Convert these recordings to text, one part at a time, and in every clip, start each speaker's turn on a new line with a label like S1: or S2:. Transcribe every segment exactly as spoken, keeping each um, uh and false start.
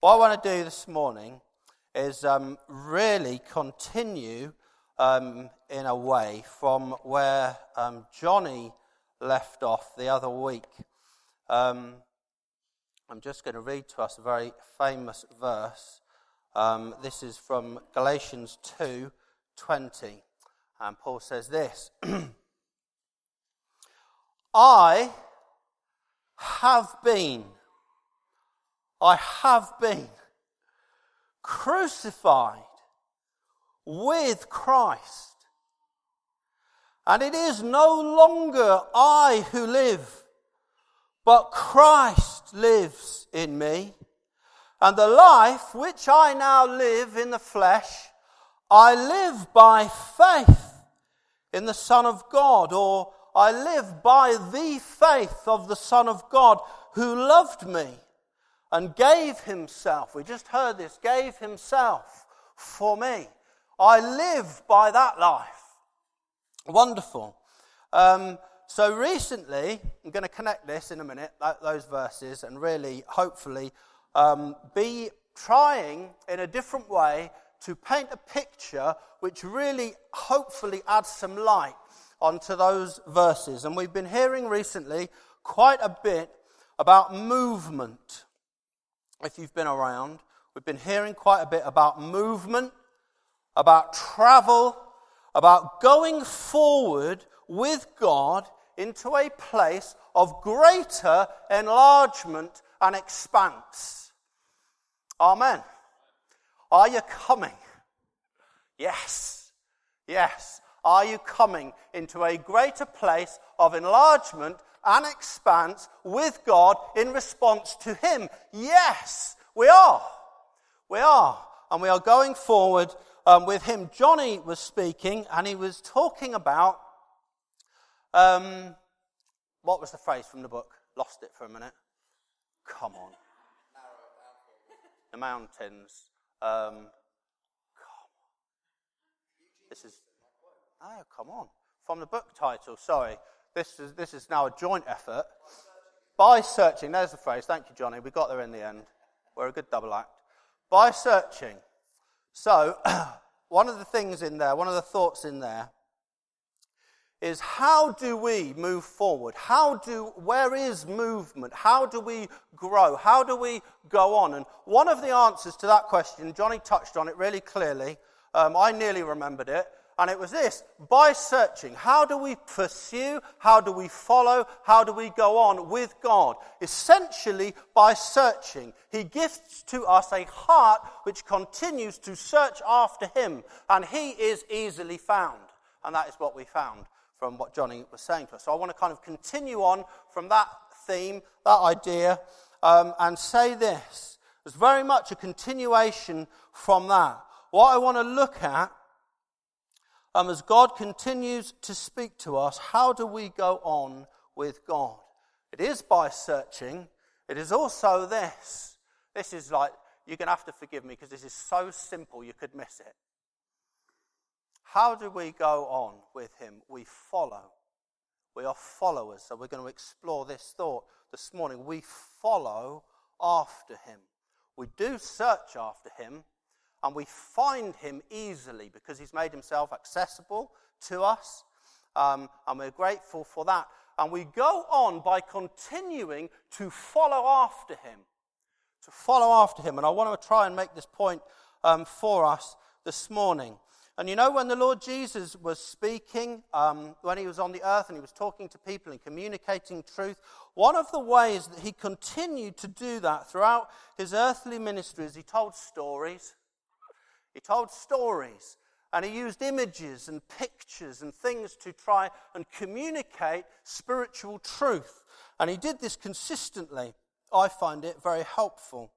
S1: What I want to do this morning is um, really continue um, in a way from where um, Johnny left off the other week. Um, I'm just going to read to us a very famous verse. Um, this is from Galatians two twenty, and Paul says this: I have been I have been crucified with Christ. And it is no longer I who live, but Christ lives in me. And the life which I now live in the flesh, I live by faith in the Son of God, or I live by the faith of the Son of God who loved me and gave himself, we just heard this, gave himself for me. I live by that life. Wonderful. Um, so recently, I'm going to connect this in a minute, those verses, and really, hopefully, um, be trying in a different way to paint a picture which really, hopefully, adds some light onto those verses. And we've been hearing recently quite a bit about movement. If you've been around, we've been hearing quite a bit about movement, about travel, about going forward with God into a place of greater enlargement and expanse. Amen. Are you coming? Yes. Yes. Are you coming into a greater place of enlargement and expanse with God in response to him? Yes, we are. We are. And we are going forward um, with him. Johnny was speaking and he was talking about, um, what was the phrase from the book? Lost it for a minute. Come on. The mountains. Um, come on. This is, oh, come on. From the book title, sorry. This is this is now a joint effort. By searching, there's the phrase. Thank you, Johnny. We got there in the end. We're a good double act. By searching. So, one of the things in there, one of the thoughts in there, is how do we move forward? How do, where is movement? How do we grow? How do we go on? And one of the answers to that question, Johnny touched on it really clearly. Um, I nearly remembered it. And it was this: by searching. How do we pursue? How do we follow? How do we go on with God? Essentially, by searching. He gifts to us a heart which continues to search after him. And he is easily found. And that is what we found from what Johnny was saying to us. So I want to kind of continue on from that theme, that idea, um, and say this. There's very much a continuation from that. What I want to look at, Um, as God continues to speak to us, how do we go on with God? It is by searching. It is also this. This is like, you're going to have to forgive me because this is so simple you could miss it. How do we go on with him? We follow. We are followers. So we're going to explore this thought this morning. We follow after him. We do search after him. And we find him easily because he's made himself accessible to us. Um, and we're grateful for that. And we go on by continuing to follow after him. To follow after him. And I want to try and make this point um, for us this morning. And you know, when the Lord Jesus was speaking, um, when he was on the earth and he was talking to people and communicating truth, one of the ways that he continued to do that throughout his earthly ministry is he told stories. He told stories, and he used images and pictures and things to try and communicate spiritual truth. And he did this consistently. I find it very helpful.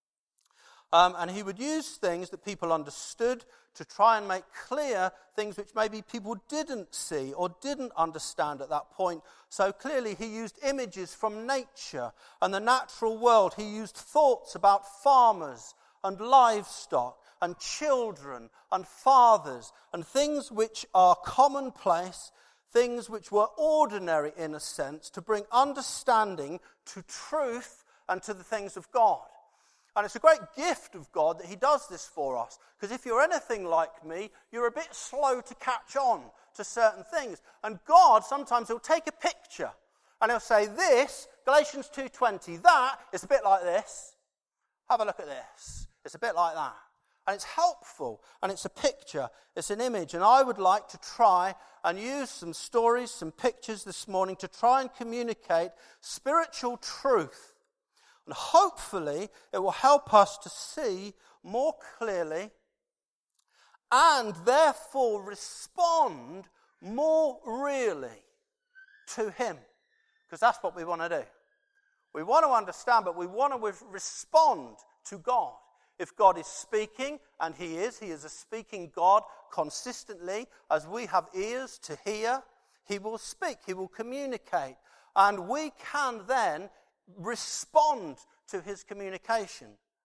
S1: Um, and he would use things that people understood to try and make clear things which maybe people didn't see or didn't understand at that point. So clearly he used images from nature and the natural world. He used thoughts about farmers and livestock and children and fathers and things which are commonplace, things which were ordinary in a sense, to bring understanding to truth and to the things of God. And it's a great gift of God that he does this for us. Because if you're anything like me, you're a bit slow to catch on to certain things. And God, sometimes he'll take a picture and he'll say, this, Galatians two twenty, that is a bit like this. Have a look at this. It's a bit like that. And it's helpful, and it's a picture, it's an image. And I would like to try and use some stories, some pictures this morning to try and communicate spiritual truth. And hopefully it will help us to see more clearly and therefore respond more really to him. Because that's what we want to do. We want to understand, but we want to respond to God. If God is speaking, and he is, he is a speaking God consistently. As we have ears to hear, he will speak, he will communicate. And we can then respond to his communication.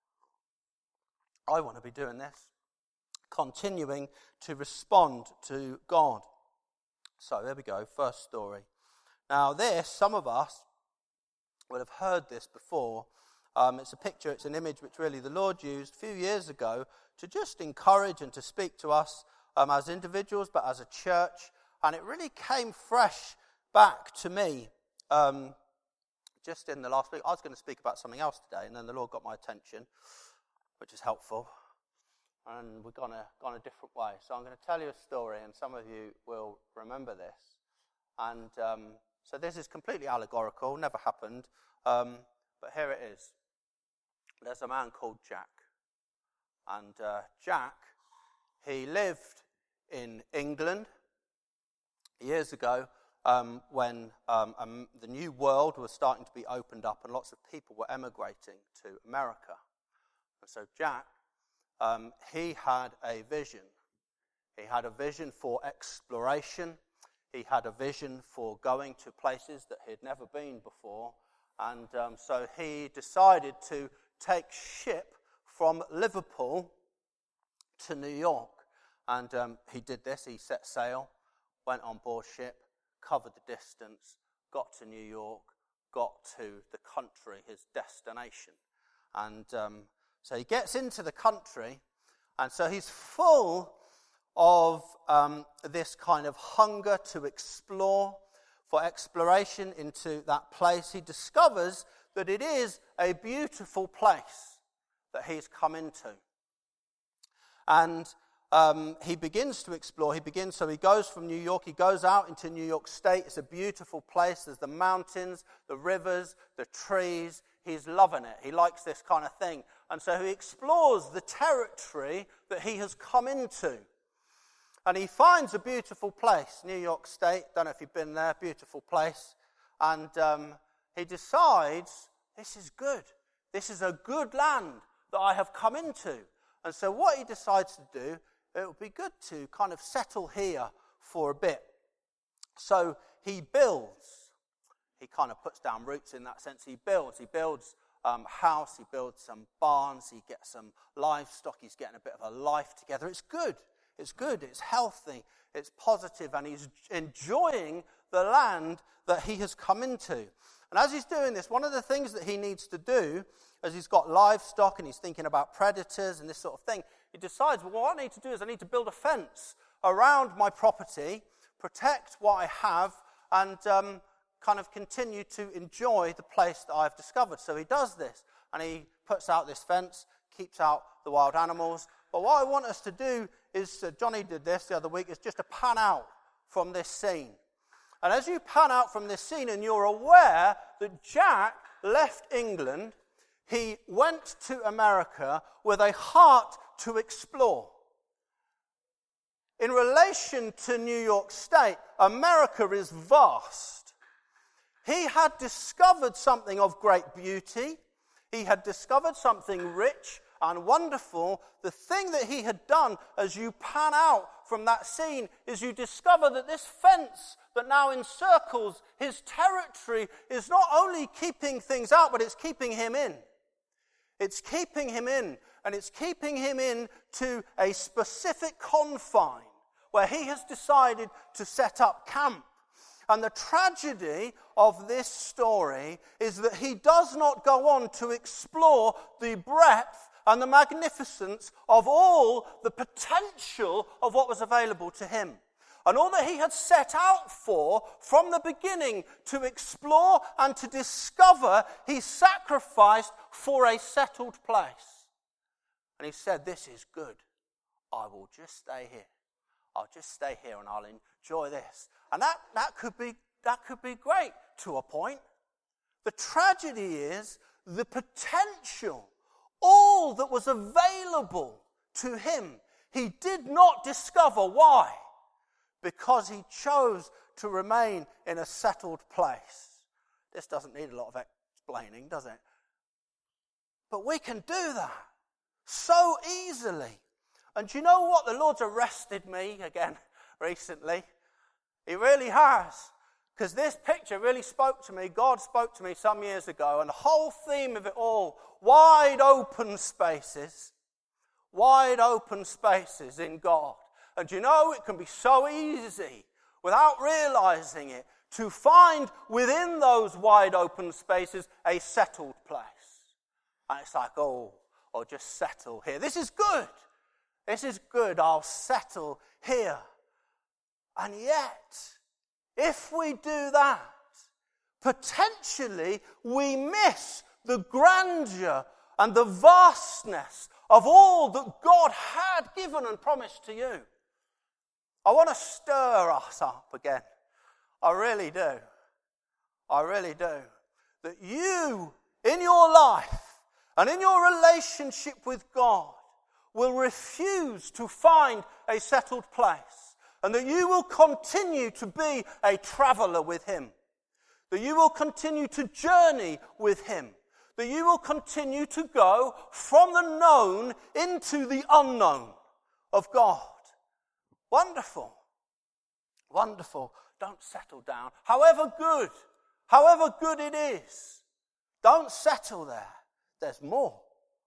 S1: I want to be doing this, continuing to respond to God. So there we go, first story. Now this, some of us will have heard this before. Um, it's a picture, it's an image which really the Lord used a few years ago to just encourage and to speak to us um, as individuals, but as a church. And it really came fresh back to me um, just in the last week. I was going to speak about something else today, and then the Lord got my attention, which is helpful. And we've gone a, gone a different way. So I'm going to tell you a story, and some of you will remember this. And um, so this is completely allegorical, never happened, um, but here it is. There's a man called Jack. And uh, Jack, he lived in England years ago um, when um, um, the new world was starting to be opened up and lots of people were emigrating to America. And so Jack, um, he had a vision. He had a vision for exploration. He had a vision for going to places that he'd never been before. And um, so he decided to take ship from Liverpool to New York. And um, he did this. He set sail, went on board ship, covered the distance, got to New York, got to the country, his destination. And um, so he gets into the country, and so he's full of um, this kind of hunger to explore, for exploration into that place. He discovers that it is a beautiful place that he's come into. And um, he begins to explore. He begins, so he goes from New York, he goes out into New York State. It's a beautiful place. There's the mountains, the rivers, the trees. He's loving it. He likes this kind of thing. And so he explores the territory that he has come into. And he finds a beautiful place, New York State. Don't know if you've been there, beautiful place. And um, he decides, this is good. This is a good land that I have come into. And so what he decides to do, it would be good to kind of settle here for a bit. So he builds. He kind of puts down roots in that sense. He builds. He builds um, a house. He builds some barns. He gets some livestock. He's getting a bit of a life together. It's good. It's good, it's healthy, it's positive, and he's enjoying the land that he has come into. And as he's doing this, one of the things that he needs to do, as he's got livestock and he's thinking about predators and this sort of thing, he decides, well, what I need to do is I need to build a fence around my property, protect what I have, and um, kind of continue to enjoy the place that I've discovered. So he does this, and he puts out this fence, keeps out the wild animals. But what I want us to do is, uh, Johnny did this the other week, is just to pan out from this scene. And as you pan out from this scene and you're aware that Jack left England, he went to America with a heart to explore. In relation to New York State, America is vast. He had discovered something of great beauty. He had discovered something rich and wonderful. The thing that he had done as you pan out from that scene is you discover that this fence that now encircles his territory is not only keeping things out, but it's keeping him in. It's keeping him in, and it's keeping him in to a specific confine where he has decided to set up camp. And the tragedy of this story is that he does not go on to explore the breadth and the magnificence of all the potential of what was available to him. And all that he had set out for from the beginning to explore and to discover, he sacrificed for a settled place. And he said, this is good. I will just stay here. I'll just stay here and I'll enjoy this. And that, that could be that could be great to a point. The tragedy is the potential, all that was available to him, he did not discover. Why? Because he chose to remain in a settled place. This doesn't need a lot of explaining, does it? But we can do that so easily. And do you know what? The Lord's arrested me again recently. He really has. Because this picture really spoke to me. God spoke to me some years ago. And the whole theme of it all, wide open spaces. Wide open spaces in God. And you know, it can be so easy, without realizing it, to find within those wide open spaces a settled place. And it's like, oh, I'll just settle here. This is good. This is good. I'll settle here. And yet, if we do that, potentially we miss the grandeur and the vastness of all that God had given and promised to you. I want to stir us up again. I really do. I really do. That you, in your life and in your relationship with God, will refuse to find a settled place. And that you will continue to be a traveller with him. That you will continue to journey with him. That you will continue to go from the known into the unknown of God. Wonderful. Wonderful. Don't settle down. However good, however good it is, don't settle there. There's more.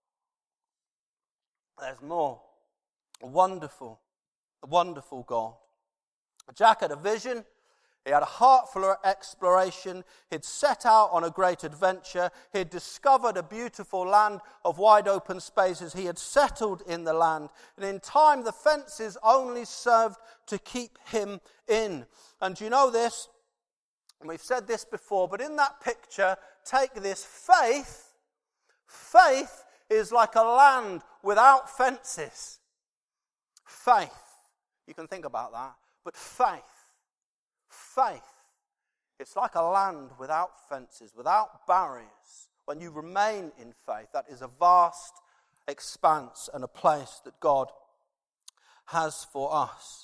S1: There's more. Wonderful. Wonderful God. Jack had a vision. He had a heart full of exploration. He'd set out on a great adventure. He'd discovered a beautiful land of wide open spaces. He had settled in the land. And in time, the fences only served to keep him in. And you know this, and we've said this before, but in that picture, take this faith. Faith is like a land without fences. Faith. You can think about that. But faith. Faith, it's like a land without fences, without barriers. When you remain in faith, that is a vast expanse and a place that God has for us.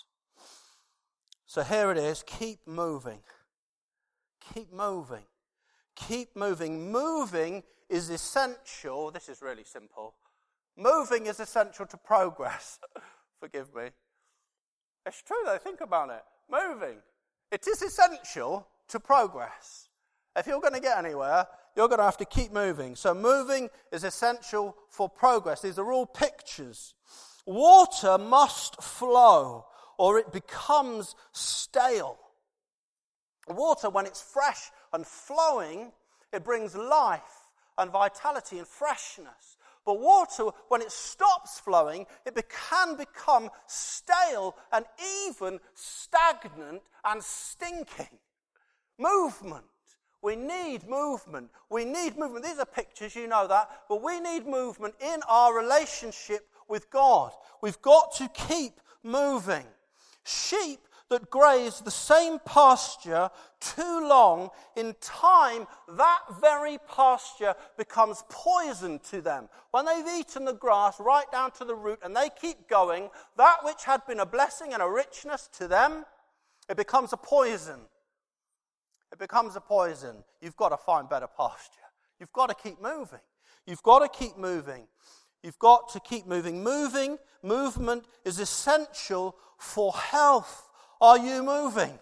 S1: So here it is, keep moving. Keep moving. Keep moving. Moving is essential. This is really simple. Moving is essential to progress. Forgive me. It's true though, think about it. Moving. It is essential to progress. If you're going to get anywhere, you're going to have to keep moving. So moving is essential for progress. These are all pictures. Water must flow or it becomes stale. Water, when it's fresh and flowing, it brings life and vitality and freshness. But water, when it stops flowing, it can become stale and even stagnant and stinking. Movement. We need movement. We need movement. These are pictures, you know that. But we need movement in our relationship with God. We've got to keep moving. Sheep that graze the same pasture too long, in time, that very pasture becomes poison to them. When they've eaten the grass right down to the root and they keep going, that which had been a blessing and a richness to them, it becomes a poison. It becomes a poison. You've got to find better pasture. You've got to keep moving. You've got to keep moving. You've got to keep moving. Moving, movement is essential for health. Are you moving?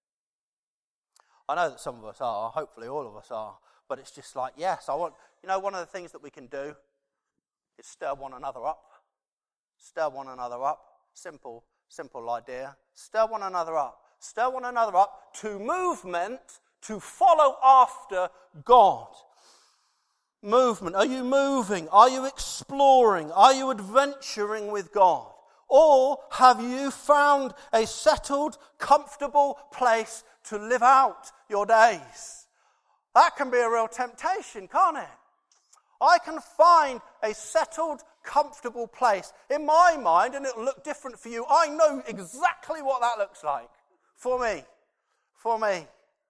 S1: I know that some of us are, hopefully all of us are, but it's just like, yes, I want, you know, one of the things that we can do is stir one another up. Stir one another up. Simple, simple idea. Stir one another up. stir one another up to movement, to follow after God. Movement. Are you moving? Are you exploring? Are you adventuring with God? Or have you found a settled, comfortable place to live out your days? That can be a real temptation, can't it? I can find a settled, comfortable place in my mind, and it'll look different for you. I know exactly what that looks like for me. For me.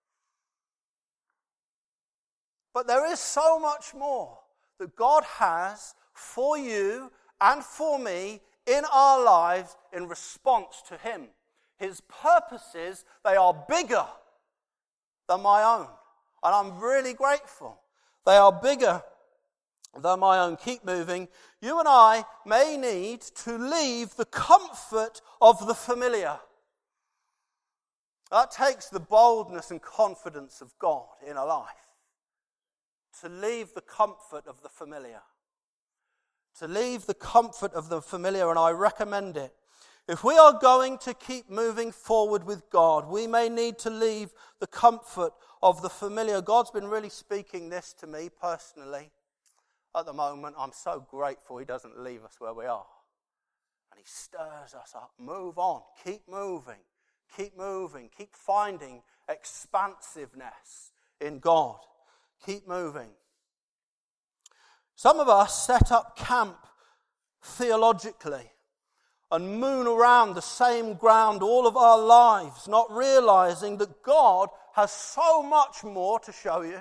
S1: But there is so much more that God has for you and for me in our lives in response to Him. His purposes, they are bigger than my own. And I'm really grateful. They are bigger than my own. Keep moving. You and I may need to leave the comfort of the familiar. That takes the boldness and confidence of God in a life. To leave the comfort of the familiar. To leave the comfort of the familiar, and I recommend it. If we are going to keep moving forward with God, we may need to leave the comfort of the familiar. God's been really speaking this to me personally at the moment. I'm so grateful He doesn't leave us where we are. And He stirs us up. Move on. Keep moving. Keep moving. Keep finding expansiveness in God. Keep moving. Some of us set up camp theologically and moon around the same ground all of our lives, not realizing that God has so much more to show you.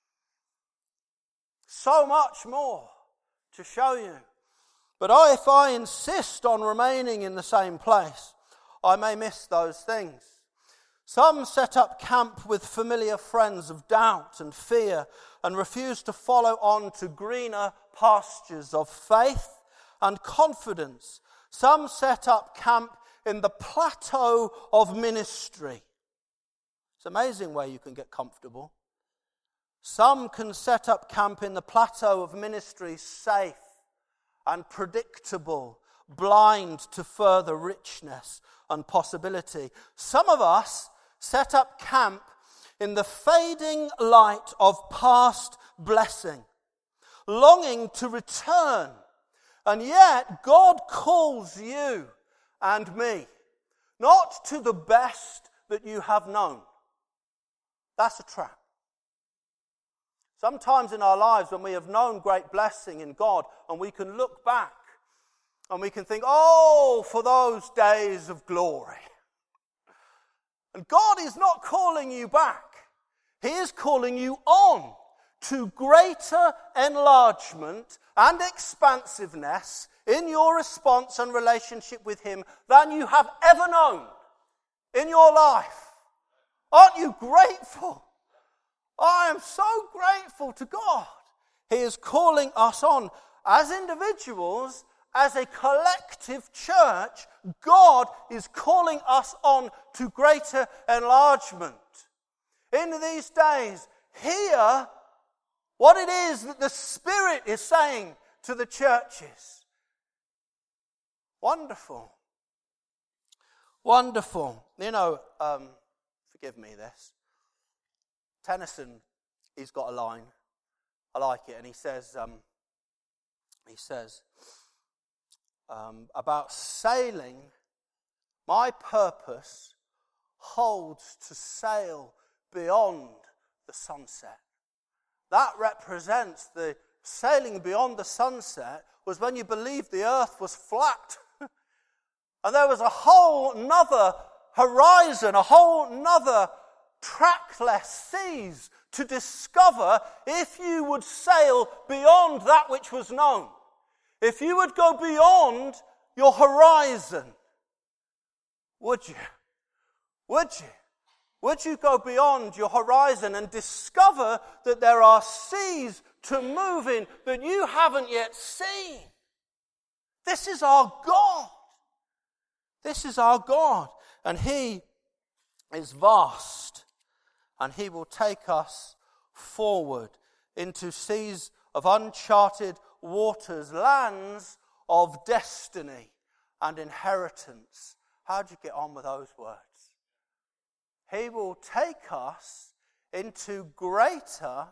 S1: So much more to show you. But I, if I insist on remaining in the same place, I may miss those things. Some set up camp with familiar friends of doubt and fear and refuse to follow on to greener pastures of faith and confidence. Some set up camp in the plateau of ministry. It's amazing where you can get comfortable. Some can set up camp in the plateau of ministry, safe and predictable, blind to further richness and possibility. Some of us set up camp in the fading light of past blessing, longing to return. And yet God calls you and me not to the best that you have known. That's a trap. Sometimes in our lives when we have known great blessing in God and we can look back and we can think, oh, for those days of glory. And God is not calling you back. He is calling you on to greater enlargement and expansiveness in your response and relationship with Him than you have ever known in your life. Aren't you grateful? I am so grateful to God. He is calling us on as individuals, as a collective church. God is calling us on to greater enlargement. In these days, hear what it is that the Spirit is saying to the churches. Wonderful. Wonderful. You know, um, forgive me this. Tennyson, he's got a line. I like it. And he says, um, he says, um, about sailing, my purpose holds to sail beyond the sunset. That represents the sailing beyond the sunset was when you believed the earth was flat. And there was a whole nother horizon, a whole nother trackless seas to discover if you would sail beyond that which was known. If you would go beyond your horizon, would you? Would you? Would you go beyond your horizon and discover that there are seas to move in that you haven't yet seen? This is our God. This is our God. And He is vast. And He will take us forward into seas of uncharted waters, lands of destiny and inheritance. How'd you get on with those words? he will take us into greater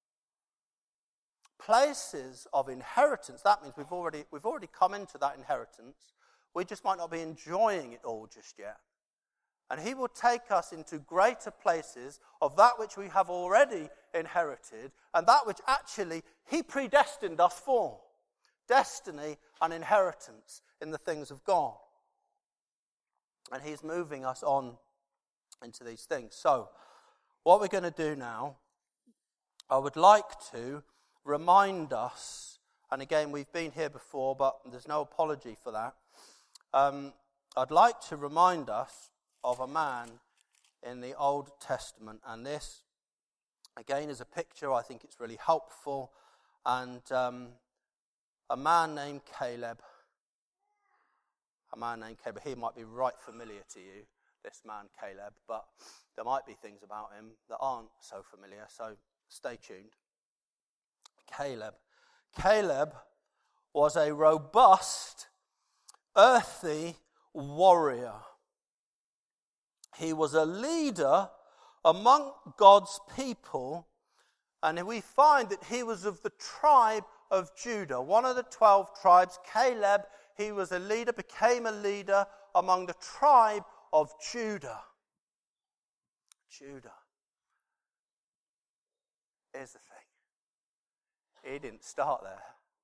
S1: places of inheritance. That means we've already, we've already come into that inheritance. We just might not be enjoying it all just yet. And he will take us into greater places of that which we have already inherited and that which actually he predestined us for. Destiny and inheritance in the things of God. And he's moving us on into these things. So, what we're going to do now, I would like to remind us, and again, we've been here before, but there's no apology for that. Um, I'd like to remind us of a man in the Old Testament, and this, again, is a picture. I think it's really helpful, and um, a man named Caleb. A man named Caleb. He might be right familiar to you, this man Caleb, but there might be things about him that aren't so familiar, so stay tuned. Caleb. Caleb was a robust, earthy warrior. He was a leader among God's people, and we find that he was of the tribe of Judah, one of the twelve tribes. Caleb, he was a leader, became a leader among the tribe of Judah. Judah. Here's the thing. He didn't start there.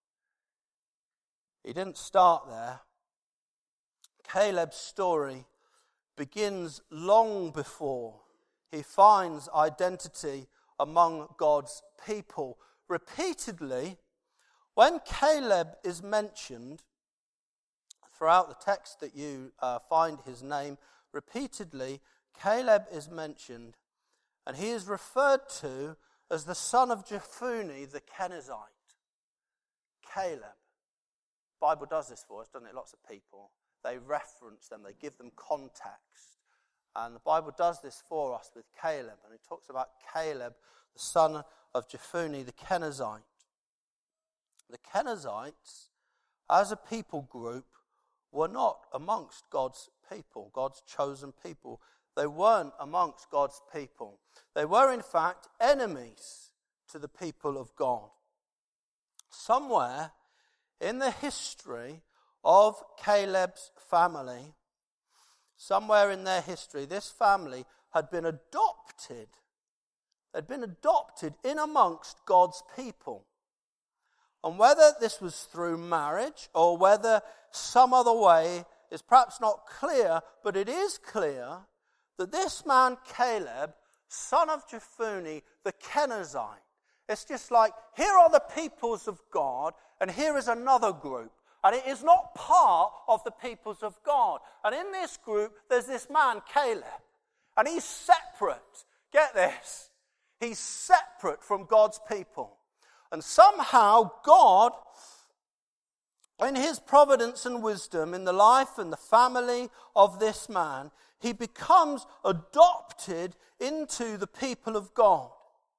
S1: He didn't start there. Caleb's story begins long before he finds identity among God's people. Repeatedly, when Caleb is mentioned, throughout the text that you uh, find his name, repeatedly, Caleb is mentioned, and he is referred to as the son of Jephunneh the Kenizzite. Caleb. The Bible does this for us, doesn't it? Lots of people. They reference them, they give them context. And the Bible does this for us with Caleb, and it talks about Caleb, the son of Jephunneh the Kenizzite. The Kenizzites, as a people group, were not amongst God's people, God's chosen people. They weren't amongst God's people. They were, in fact, enemies to the people of God. Somewhere in the history of Caleb's family, somewhere in their history, this family had been adopted. They'd been adopted in amongst God's people. And whether this was through marriage or whether some other way is perhaps not clear, but it is clear that this man Caleb, son of Jephunneh the Kenizzite, it's just like, here are the peoples of God, and here is another group. And it is not part of the peoples of God. And in this group, there's this man, Caleb. And he's separate. Get this. He's separate from God's people. And somehow God, in his providence and wisdom in the life and the family of this man, he becomes adopted into the people of God.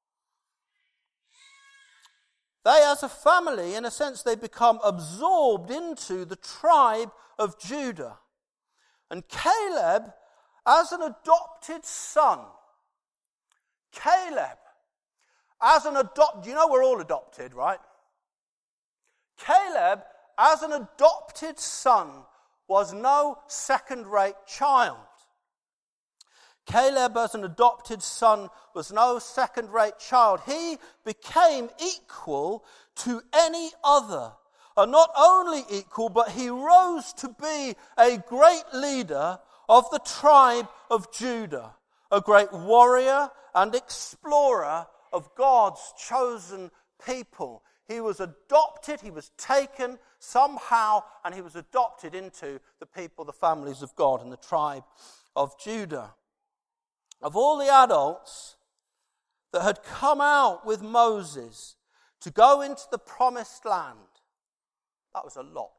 S1: They, as a family, in a sense, they become absorbed into the tribe of Judah. And Caleb, as an adopted son, Caleb, as an adopted, you know we're all adopted, right? Caleb, as an adopted son, was no second-rate child. Caleb, as an adopted son, was no second-rate child. He became equal to any other. And not only equal, but he rose to be a great leader of the tribe of Judah, a great warrior and explorer of God's chosen people. He was adopted, he was taken somehow, and he was adopted into the people, the families of God and the tribe of Judah. Of all the adults that had come out with Moses to go into the promised land, that was a lot.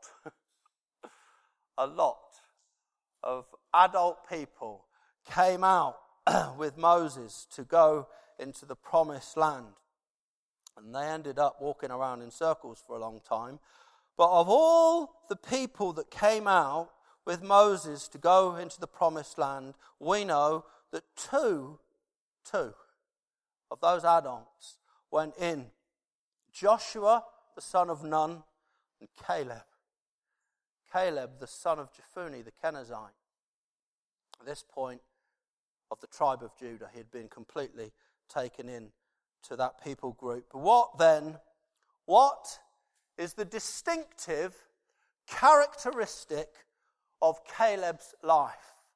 S1: A lot of adult people came out with Moses to go into the promised land. And they ended up walking around in circles for a long time. But of all the people that came out with Moses to go into the promised land, we know that two, two of those adults went in. Joshua, the son of Nun, and Caleb. Caleb, the son of Jephunneh, the Kenizzite. At this point of the tribe of Judah, he had been completely taken in to that people group. But what then, what is the distinctive characteristic of Caleb's life?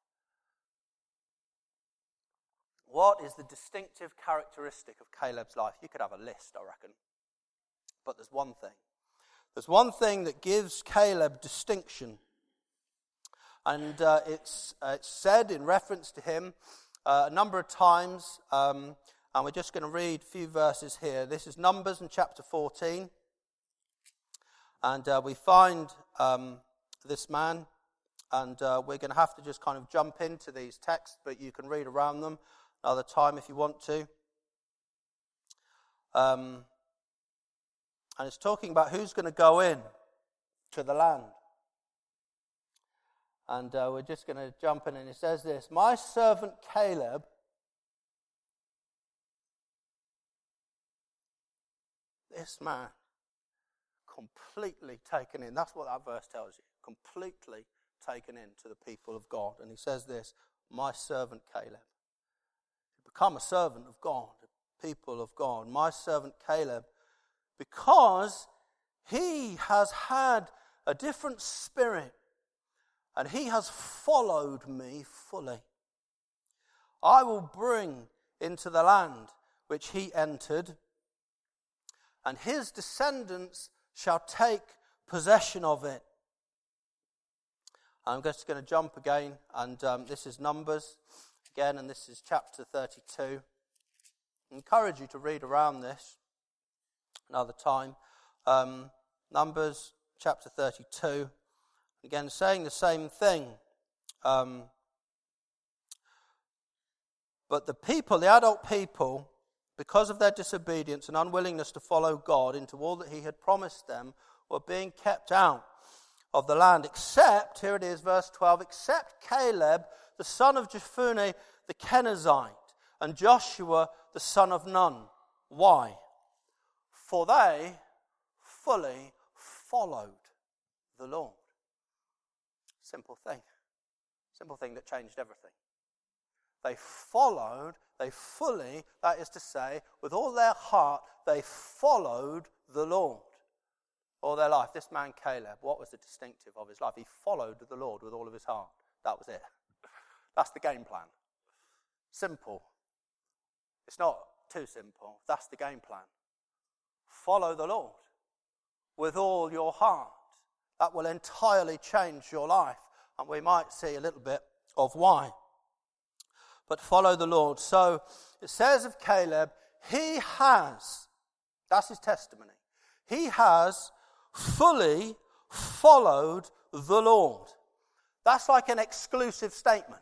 S1: What is the distinctive characteristic of Caleb's life? You could have a list, I reckon. But there's one thing. There's one thing that gives Caleb distinction. And uh, it's, uh, it's said in reference to him uh, a number of times. Um, and we're just going to read a few verses here. This is Numbers in chapter fourteen. And uh, we find um, this man. And uh, we're going to have to just kind of jump into these texts. But you can read around them another time if you want to. Um, and it's talking about who's going to go in to the land. And uh, we're just going to jump in, and it says this: my servant Caleb this man completely taken in. That's what that verse tells you. Completely taken in to the people of God. And he says this: my servant Caleb. Become a servant of God, the people of God. My servant Caleb, because he has had a different spirit and he has followed me fully. I will bring into the land which he entered, and his descendants shall take possession of it. I'm just going to jump again, and um, this is Numbers again, and this is chapter thirty-two. I encourage you to read around this another time. Um, Numbers chapter thirty-two. Again, saying the same thing. Um, but the people, the adult people, because of their disobedience and unwillingness to follow God into all that he had promised them, were being kept out of the land, except, here it is, verse twelve, except Caleb, the son of Jephunneh, the Kenizzite, and Joshua, the son of Nun. Why? For they fully followed the Lord. Simple thing. Simple thing that changed everything. They followed, they fully, that is to say, with all their heart, they followed the Lord all their life. This man Caleb, what was the distinctive of his life? He followed the Lord with all of his heart. That was it. That's the game plan. Simple. It's not too simple. That's the game plan. Follow the Lord with all your heart. That will entirely change your life. And we might see a little bit of why. But follow the Lord. So it says of Caleb, he has, that's his testimony, he has fully followed the Lord. That's like an exclusive statement.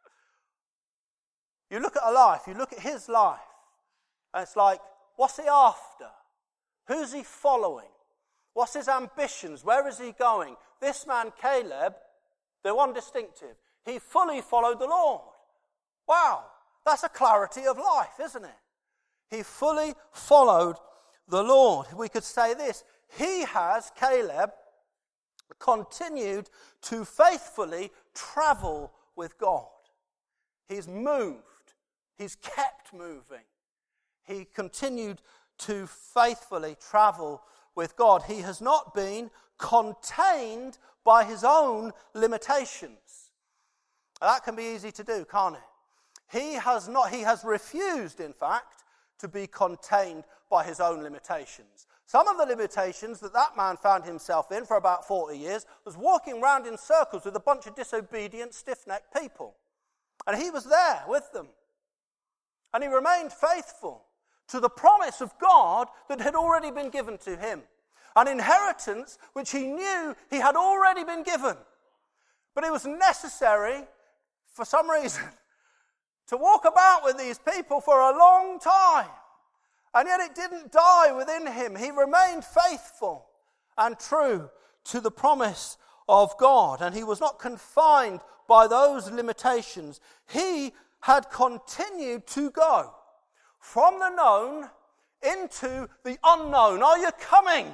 S1: You look at a life, you look at his life, and it's like, what's he after? Who's he following? What's his ambitions? Where is he going? This man, Caleb, the one distinctive, he fully followed the Lord. Wow, that's a clarity of life, isn't it? He fully followed the Lord. We could say this: he has, Caleb, continued to faithfully travel with God. He's moved. He's kept moving. He continued to faithfully travel with God. He has not been contained by his own limitations. Now, that can be easy to do, can't it? He has not, he has refused, in fact, to be contained by his own limitations. Some of the limitations that that man found himself in for about forty years was walking around in circles with a bunch of disobedient, stiff-necked people. And he was there with them. And he remained faithful to the promise of God that had already been given to him. An inheritance which he knew he had already been given. But it was necessary, for some reason, to walk about with these people for a long time. And yet it didn't die within him. He remained faithful and true to the promise of God. And he was not confined by those limitations. He had continued to go from the known into the unknown. Are you coming?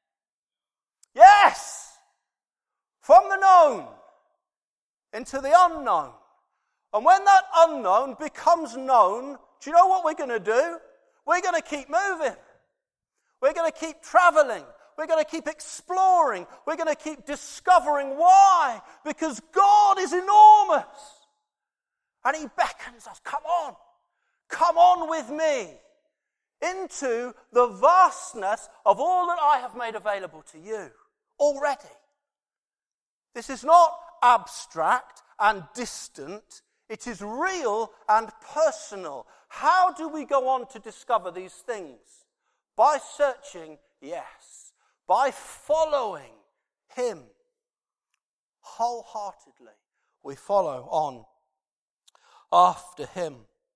S1: Yes! From the known into the unknown. And when that unknown becomes known, do you know what we're going to do? We're going to keep moving. We're going to keep traveling. We're going to keep exploring. We're going to keep discovering. Why? Because God is enormous. And he beckons us, come on. Come on with me into the vastness of all that I have made available to you already. This is not abstract and distant. It is real and personal. How do we go on to discover these things? By searching, yes. By following him wholeheartedly. We follow on after him.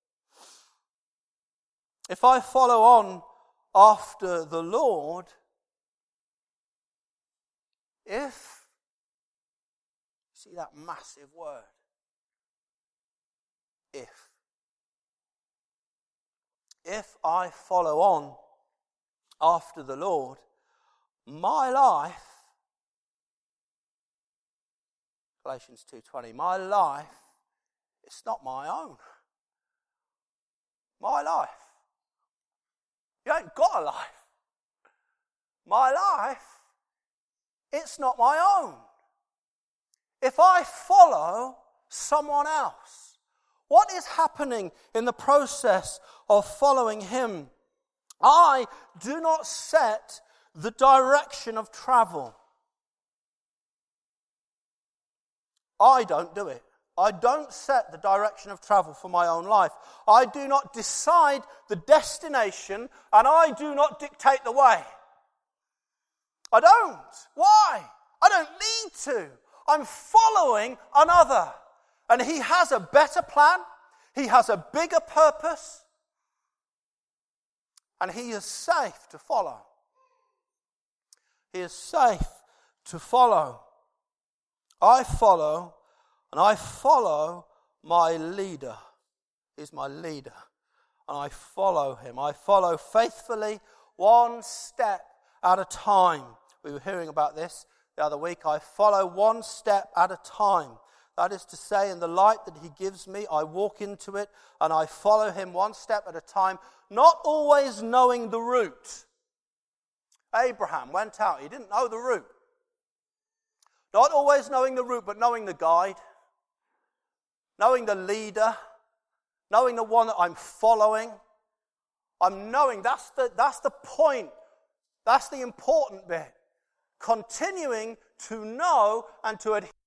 S1: If I follow on after the Lord, if, see that massive word, if. If I follow on after the Lord, my life, Galatians two twenty, my life, it's not my own. My life. You ain't got a life. My life, it's not my own. If I follow someone else, what is happening in the process of following him? I do not set the direction of travel. I don't do it. I don't set the direction of travel for my own life. I do not decide the destination, and I do not dictate the way. I don't. Why? I don't need to. I'm following another. And he has a better plan. He has a bigger purpose. And he is safe to follow. He is safe to follow. I follow, and I follow my leader. He's my leader. And I follow him. I follow faithfully, one step at a time. We were hearing about this the other week. I follow one step at a time. That is to say, in the light that he gives me, I walk into it and I follow him one step at a time, not always knowing the route. Abraham went out. He didn't know the route. Not always knowing the route, but knowing the guide, knowing the leader, knowing the one that I'm following. I'm knowing, that's the, that's the point. That's the important bit. Continuing to know and to adhere